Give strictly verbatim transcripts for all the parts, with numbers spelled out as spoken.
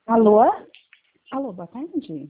Alô? Alô, boa tarde.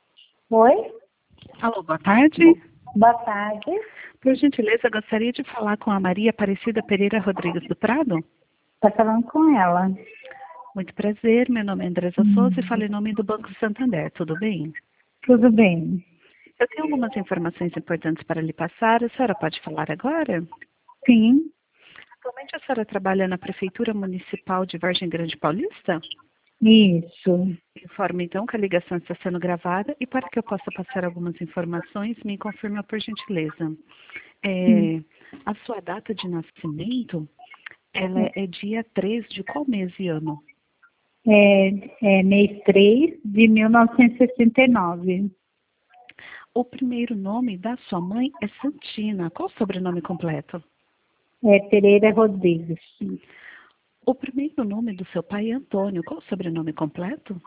Oi? Alô, boa tarde. Boa tarde. Por gentileza, gostaria de falar com a Maria Aparecida Pereira Rodrigues do Prado. Tá falando com ela. Muito prazer, meu nome é Andresa Souza e falo em nome do Banco Santander, tudo bem? Tudo bem? Eu tenho algumas informações importantes para lhe passar, a senhora pode falar agora? Sim. Atualmente a senhora trabalha na Prefeitura Municipal de Vargem Grande Paulista? Isso. Informo então que a ligação está sendo gravada e para que eu possa passar algumas informações, me confirma por gentileza. É, a sua data de nascimento, ela é dia três de qual mês e ano? É, é mês três de mil novecentos e sessenta e nove. O primeiro nome da sua mãe é Santina. Qual o sobrenome completo? É Pereira Rodrigues. O primeiro nome do seu pai é Antônio. Qual o sobrenome completo?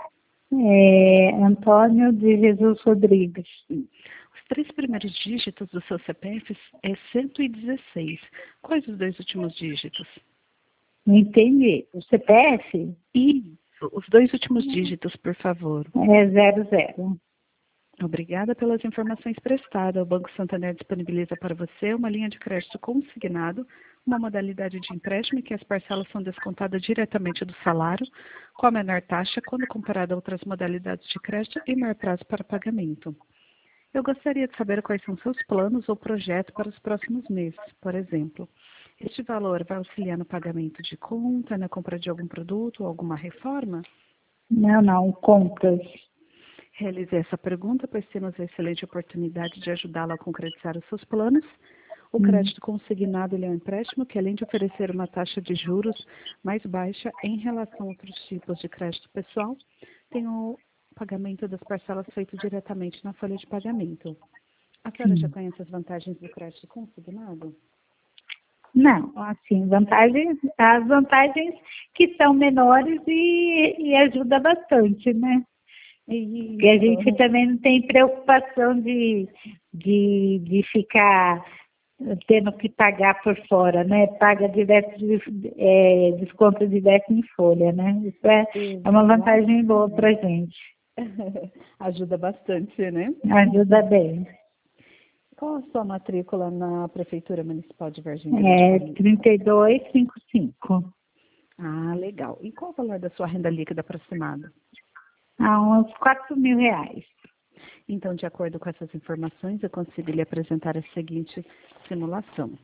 É Antônio de Jesus Rodrigues. Os três primeiros dígitos do seu C P F é cento e dezesseis. Quais os dois últimos dígitos? Não entendi. O C P F? Isso. Os dois últimos dígitos, por favor. É zero zero. Obrigada pelas informações prestadas. O Banco Santander disponibiliza para você uma linha de crédito consignado, uma modalidade de empréstimo em que as parcelas são descontadas diretamente do salário, com a menor taxa quando comparada a outras modalidades de crédito e maior prazo para pagamento. Eu gostaria de saber quais são seus planos ou projetos para os próximos meses. Por exemplo, este valor vai auxiliar no pagamento de conta, na compra de algum produto ou alguma reforma? Não, não. Compras. Realizei essa pergunta, pois temos a excelente oportunidade de ajudá-la a concretizar os seus planos. O Hum. crédito consignado ele é um empréstimo que, além de oferecer uma taxa de juros mais baixa em relação a outros tipos de crédito pessoal, tem o pagamento das parcelas feito diretamente na folha de pagamento. A senhora já Sim. conhece as vantagens do crédito consignado? Não, assim, vantagens, as vantagens que são menores e, e ajuda bastante, né? E a gente Isso. também não tem preocupação de, de, de ficar tendo que pagar por fora, né? Paga direto, de, é, desconto direto em folha, né? Isso é, é uma vantagem boa para a gente. Ajuda bastante, né? Ajuda bem. Qual a sua matrícula na Prefeitura Municipal de Vargem Grande É Paulista? trinta e dois cinquenta e cinco. Ah, legal. E qual o valor da sua renda líquida aproximada? A uns quatro mil reais. Então, de acordo com essas informações, eu consigo lhe apresentar a seguinte simulação.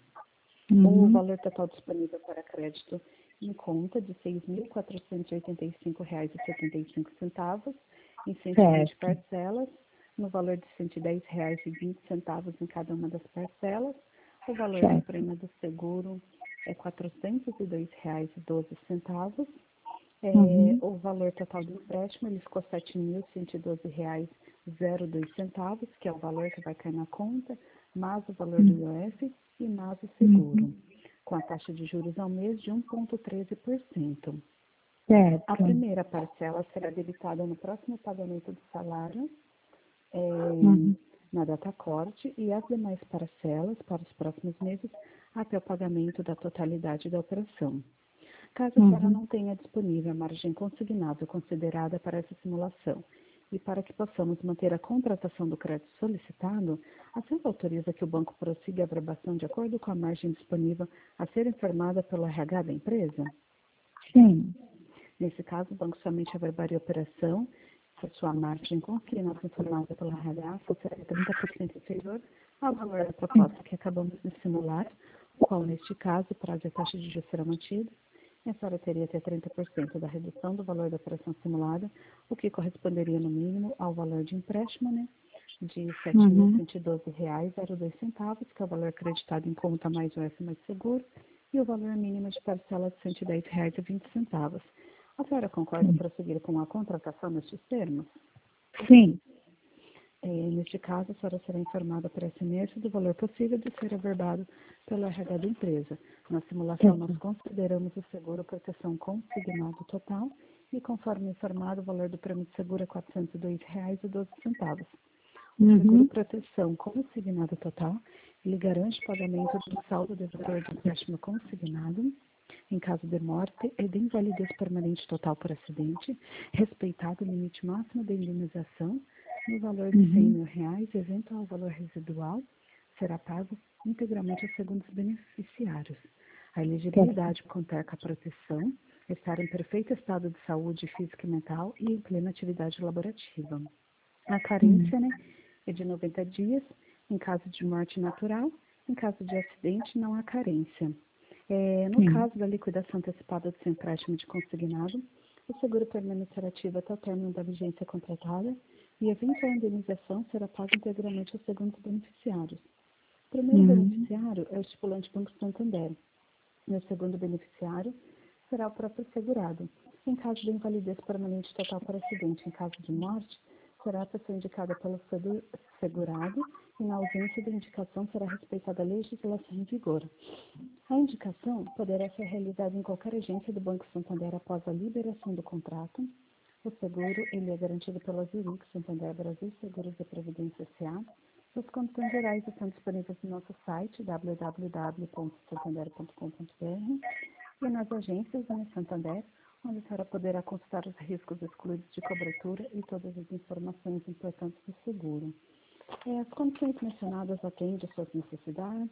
O Uhum. valor total disponível para crédito em conta de seis mil quatrocentos e oitenta e cinco reais e setenta e cinco centavos, em cento e vinte Certo. parcelas, no valor de cento e dez reais e vinte centavos em cada uma das parcelas. O valor do Certo. prêmio do seguro é quatrocentos e dois reais e doze centavos. É, Uhum. o valor total do empréstimo ele ficou sete mil cento e doze reais e zero dois centavos, que é o valor que vai cair na conta, mais o valor do I O F e mais o seguro, Uhum. com a taxa de juros ao mês de um vírgula treze por cento. A Certo. primeira parcela será debitada no próximo pagamento do salário, é, Uhum. na data corte, e as demais parcelas para os próximos meses até o pagamento da totalidade da operação. Caso a senhora Uhum. não tenha disponível a margem consignável considerada para essa simulação e para que possamos manter a contratação do crédito solicitado, a senhora autoriza que o banco prossiga a aprovação de acordo com a margem disponível a ser informada pelo R H da empresa? Sim. Nesse caso, o banco somente aprovaria a operação se a sua margem consignada informada pelo R H fosse trinta por cento inferior ao valor da proposta que acabamos de simular, o qual, neste caso, o prazo e a taxa de juros serão mantidos. A senhora teria até trinta por cento da redução do valor da operação simulada, o que corresponderia, no mínimo, ao valor de empréstimo, né, de sete mil Uhum. cento e doze reais e dois centavos, que é o valor acreditado em conta mais o F mais seguro, e o valor mínimo de parcela de cento e dez reais e vinte centavos. A senhora concorda em prosseguir com a contratação nestes termos? Sim. É, neste caso, a senhora será informada por S M S do valor possível de ser averbado pelo R H da empresa. Na simulação, nós Certo. consideramos o seguro proteção consignado total e, conforme informado, o valor do prêmio de seguro é quatrocentos e dois reais e doze centavos. O seguro Uhum. proteção consignado total, ele garante o pagamento do saldo devedor do empréstimo consignado, Em caso de morte e de invalidez permanente total por acidente, respeitado o limite máximo de indenização, no valor de cem Uhum. mil reais, eventual valor residual será pago integralmente aos segundos beneficiários. A elegibilidade contar com a proteção, estar em perfeito estado de saúde física e mental e em plena atividade laborativa. A carência, né, é de noventa dias, em caso de morte natural, em caso de acidente não há carência. É, no Sim. caso da liquidação antecipada do seu empréstimo de consignado, o seguro permanecerá ativo até o término da vigência contratada e a eventual indenização será paga integralmente aos segundos beneficiários. O primeiro Uhum. beneficiário é o estipulante Banco Santander, e o segundo beneficiário será o próprio segurado. Em caso de invalidez permanente total por acidente, em caso de morte, será a pessoa indicada pelo segurado e, na ausência de indicação, será respeitada a legislação em vigor. A indicação poderá ser realizada em qualquer agência do Banco Santander após a liberação do contrato. O seguro ele é garantido pela Zurich Santander Brasil Seguros e Previdência S A. Os condições gerais estão disponíveis no nosso site w w w ponto santander ponto com ponto b r e nas agências da Santander, onde a senhora poderá consultar os riscos excluídos de cobertura e todas as informações importantes do seguro. É, as condições mencionadas atendem às suas necessidades?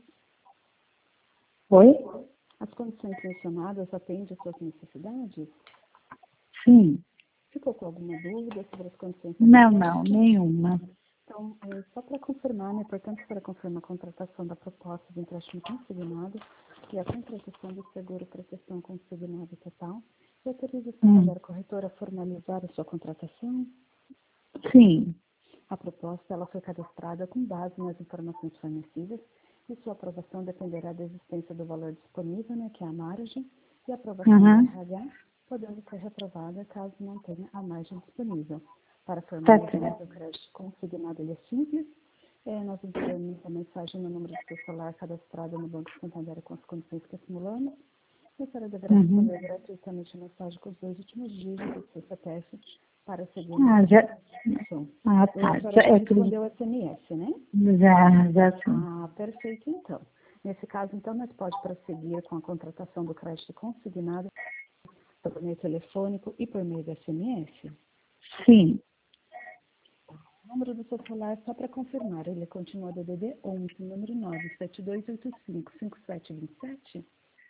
Oi? As condições mencionadas atendem às suas necessidades? Sim. Ficou com alguma dúvida sobre as condições Não, apresentadas? não, nenhuma. Então, é, só para confirmar, né, portanto, para confirmar a contratação da proposta de empréstimo consignado e a contratação do seguro proteção consignado total, e autoriza o Santander Hum. Corretora a formalizar a sua contratação? Sim. A proposta ela foi cadastrada com base nas informações fornecidas e sua aprovação dependerá da existência do valor disponível, né, que é a margem, e a aprovação do Uhum. R H, podendo ser reprovada caso não tenha a margem disponível. Para Tá formalizar certo. o crédito consignado, ele é simples. É, nós enviamos a mensagem no número do seu celular cadastrado no Banco Santander com as condições que simulamos. E a senhora deverá Uhum. responder gratuitamente a mensagem com os dois últimos dígitos do seu C P F para seguir Ah, a já. instrução. Ah, E a tá. senhora Já, já é que respondeu o S M S, né? já, já sim. Ah, perfeito, então. Nesse caso, então, nós pode prosseguir com a contratação do crédito consignado por meio telefônico e por meio do S M S. Sim. O número do seu celular, só para confirmar, ele continua D D D onze, número nove sete dois oito cinco cinco sete dois sete?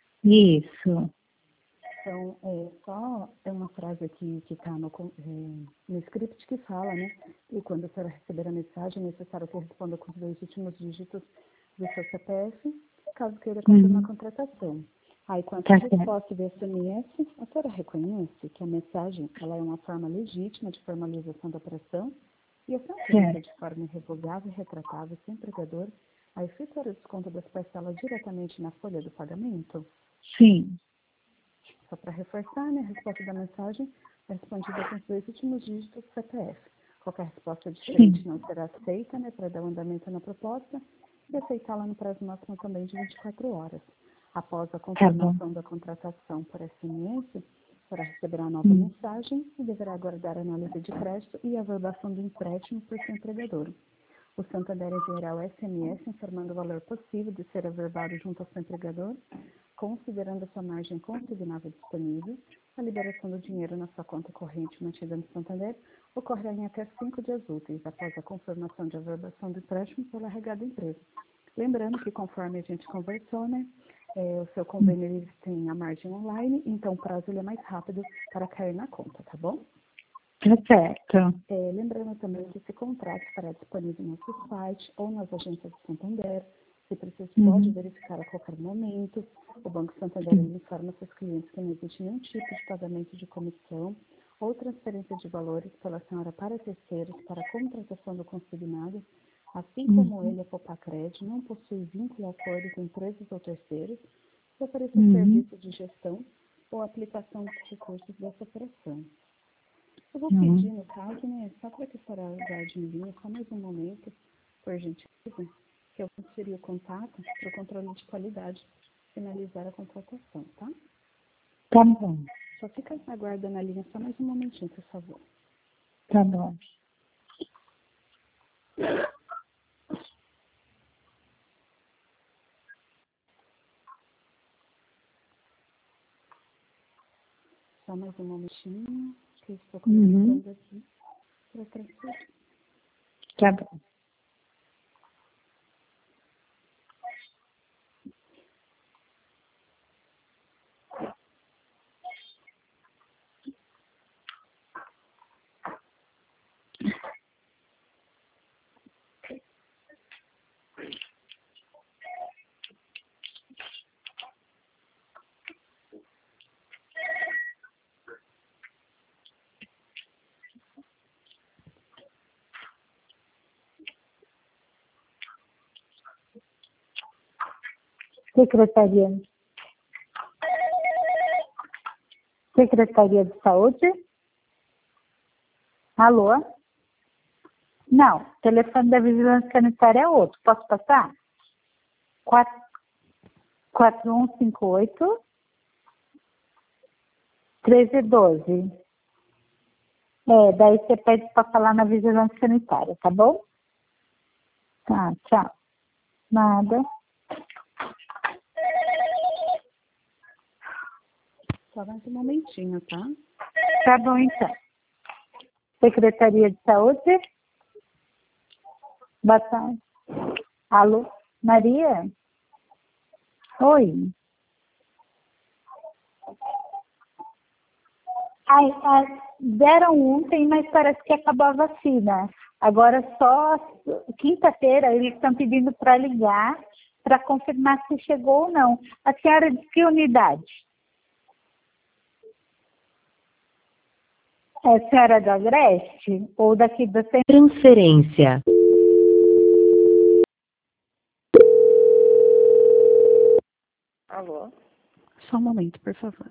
Isso. Então, é, só é uma frase aqui que está no, é, no script que fala, né? E quando a senhora receber a mensagem, é necessário que responda com os dois últimos dígitos do seu C P F, caso queira confirmar a Uhum. contratação. Aí, quanto à Tá certo. resposta do S M S, a senhora reconhece que a mensagem ela é uma forma legítima de formalização da operação e a senhora autoriza Certo. de forma irrevogável e retratável, sem empregador, a efetuar o desconto das parcelas diretamente na folha do pagamento? Sim. Só para reforçar, né, a resposta da mensagem é respondida com os dois últimos dígitos do C P F. Qualquer resposta diferente Sim. não será aceita, né, para dar o andamento na proposta e aceitá-la no prazo máximo também de vinte e quatro horas. Após a Tá bom. confirmação da contratação por S M S, será receber a nova Hum. mensagem e deverá aguardar a análise de crédito e a averbação do empréstimo por seu empregador. O Santander enviará o S M S informando o valor possível de ser averbado junto ao seu empregador, considerando a sua margem consignável disponível. A liberação do dinheiro na sua conta corrente mantida no Santander ocorrerá em até cinco dias úteis após a confirmação de averbação do empréstimo pela regada empresa. Lembrando que, conforme a gente conversou, né, é, o seu convênio ele tem a margem online, então o prazo ele é mais rápido para cair na conta, tá bom? Tá certo. É, lembrando também que esse contrato estará disponível no nosso site ou nas agências do Santander. Se precisa, pode Uhum. verificar a qualquer momento. O Banco Santander Sim. ele informa seus clientes que não existe nenhum tipo de pagamento de comissão ou transferência de valores pela senhora para terceiros para a contratação do consignado, assim como Uhum. ele, a Popacred, não possui vínculo ou acordo com empresas ou terceiros que ofereçam Uhum. serviço de gestão ou aplicação dos recursos dessa operação. Eu vou Uhum. pedir, no caso, né, só para que a senhora guarde em linha, só mais um momento, por gentileza, que eu transferi o contato para o controle de qualidade finalizar a contratação, tá? Tá bom. Só fica aguardando a linha só mais um momentinho, por favor. Tá bom. Só mais um momentinho, que eu estou Uhum. conectando aqui para transferir. Tá bom. Secretaria. Secretaria de Saúde? Alô? Não, o telefone da Vigilância Sanitária é outro. Posso passar? quatro um cinco oito, três um dois. É, daí você pede para falar na Vigilância Sanitária, tá bom? Tá, tchau. Nada. Só mais um momentinho, tá? Tá bom, então. Secretaria de Saúde? Boa tarde. Alô? Maria? Oi. Ai, ai, deram ontem, mas parece que acabou a vacina. Agora só quinta-feira eles estão pedindo para ligar para confirmar se chegou ou não. A senhora de que unidade? É a senhora do Agreste ou daqui do centro? Transferência. Alô? Só um momento, por favor.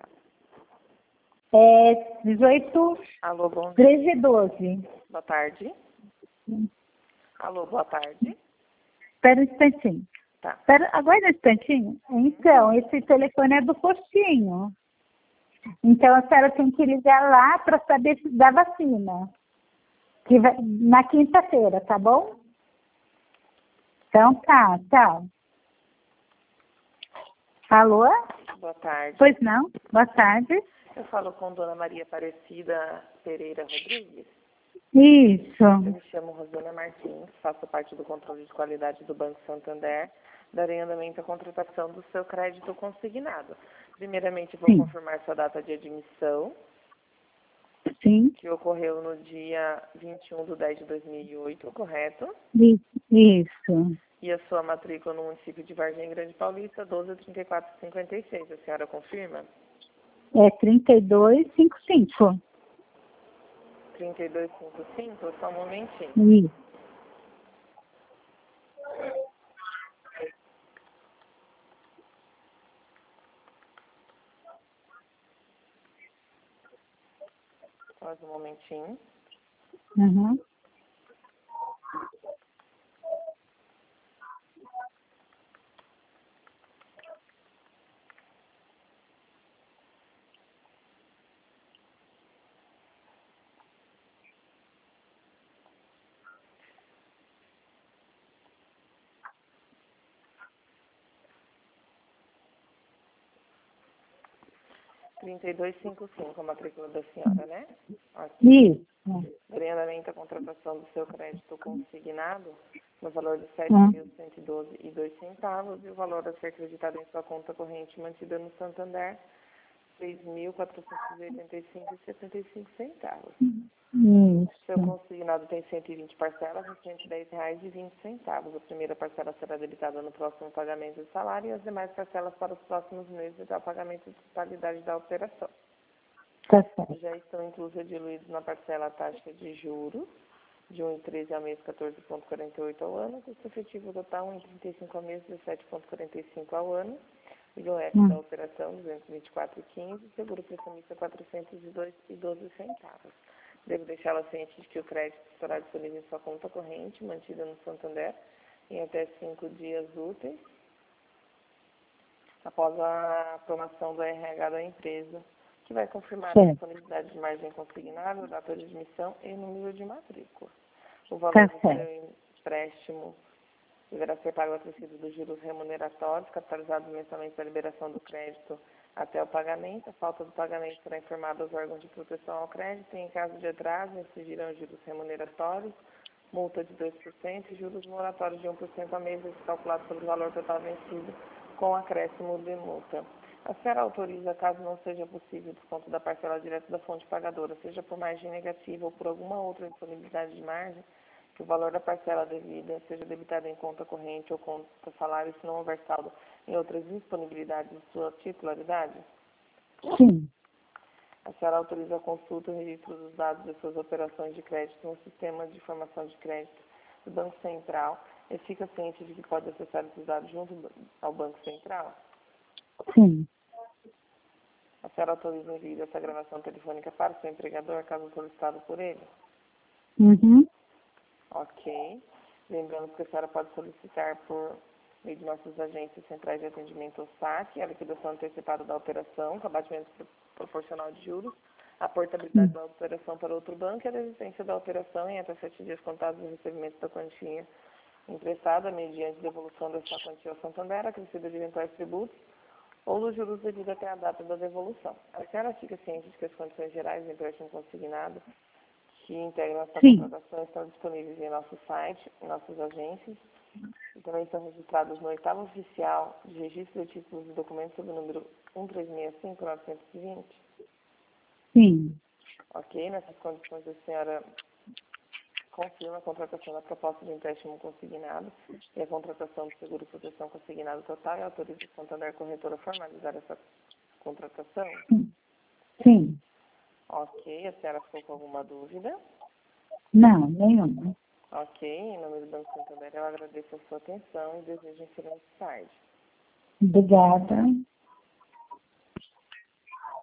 É dezoito, Alô, bom dia. treze e doze. Boa tarde. Alô, boa tarde. Espera um instantinho. Tá. Espera, aguarda um instantinho. Então, esse telefone é do postinho. Então, a senhora tem que ligar lá para saber se dá vacina. Que vai, na quinta-feira, tá bom? Então tá, tchau. Alô? Boa tarde. Pois não? Boa tarde. Eu falo com Dona Maria Aparecida Pereira Rodrigues. Isso. Eu me chamo Rosana Martins, faço parte do controle de qualidade do Banco Santander, darei andamento à contratação do seu crédito consignado. Primeiramente, vou Sim. confirmar sua data de admissão, Sim. que ocorreu no dia vinte e um de dez de dois mil e oito, correto? Isso. E a sua matrícula no município de Vargem Grande Paulista, doze trinta e quatro cinquenta e seis. A senhora confirma? É trinta e dois, cinquenta e cinco. trinta e dois cinquenta e cinco, só um momentinho. Isso. Mais um momentinho. Uhum. trinta e dois cinquenta e cinco, a matrícula da senhora, né? Aqui. Isso. Darei andamento à contratação do seu crédito consignado no valor de sete Hum. mil cento e doze reais e dois centavos e o valor a ser acreditado em sua conta corrente mantida no Santander, seis mil quatrocentos e oitenta e cinco reais e setenta e cinco centavos. Seu Isso. consignado tem cento e vinte parcelas de cento e dez reais e vinte centavos. A primeira parcela será debitada no próximo pagamento de salário e as demais parcelas para os próximos meses até o pagamento de totalidade da operação. Tá certo. Já estão inclusos e diluídos na parcela a taxa de juros de um vírgula treze ao mês, quatorze vírgula quarenta e oito ao ano, custo efetivo total um vírgula trinta e cinco ao mês, dezessete vírgula quarenta e cinco ao ano, I O F Hum. da operação duzentos e vinte e quatro vírgula quinze, seguro prestamista quatrocentos e dois reais e doze centavos. Devo deixá-la ciente de que o crédito estará disponível em sua conta corrente, mantida no Santander, em até cinco dias úteis, após a aprovação do R H da empresa, que vai confirmar a Certo. disponibilidade de margem consignada, data de admissão e número de matrícula. O valor Tá do certo. seu empréstimo deverá ser pago acrescido dos juros remuneratórios, capitalizados mensalmente da liberação do crédito até o pagamento. A falta do pagamento será informada aos órgãos de proteção ao crédito e, em caso de atraso, incidirão juros remuneratórios, multa de dois por cento e juros moratórios de um por cento a mês, calculados sobre o valor total vencido, com acréscimo de multa. A senhora autoriza, caso não seja possível o desconto da parcela direta da fonte pagadora, seja por margem negativa ou por alguma outra disponibilidade de margem, que o valor da parcela devida seja debitado em conta corrente ou conta salário, se não houver saldo em outras disponibilidades de sua titularidade? Sim. A senhora autoriza a consulta e registro dos dados das suas operações de crédito no sistema de informação de crédito do Banco Central e fica ciente de que pode acessar esses dados junto ao Banco Central? Sim. A senhora autoriza o envio dessa gravação telefônica para o seu empregador, caso solicitado por ele? Uhum. Ok. Lembrando que a senhora pode solicitar por meio de nossas agências centrais de atendimento ao saque, a liquidação antecipada da operação, com abatimento proporcional de juros, a portabilidade da operação para outro banco e a desistência da operação em até sete dias contados do recebimento da quantia emprestada, mediante devolução dessa quantia ao Santander, acrescida de eventuais tributos, ou dos juros devido até a data da devolução. A senhora fica ciente de que as condições gerais do empréstimo consignado que integram essa Sim. contratação estão disponíveis em nosso site, em nossas agências, e também estão registrados no oitavo oficial de registro de títulos e documentos sob o número um três seis cinco nove dois zero. Sim. Ok, nessas condições a senhora confirma a contratação da proposta de empréstimo consignado e a contratação do seguro de proteção consignado total e autoriza o Santander Corretora a formalizar essa contratação? Sim. Ok, a senhora ficou com alguma dúvida? Não, nenhuma. Ok, em nome do Banco Santander eu agradeço a sua atenção e desejo um excelente tarde. Obrigada.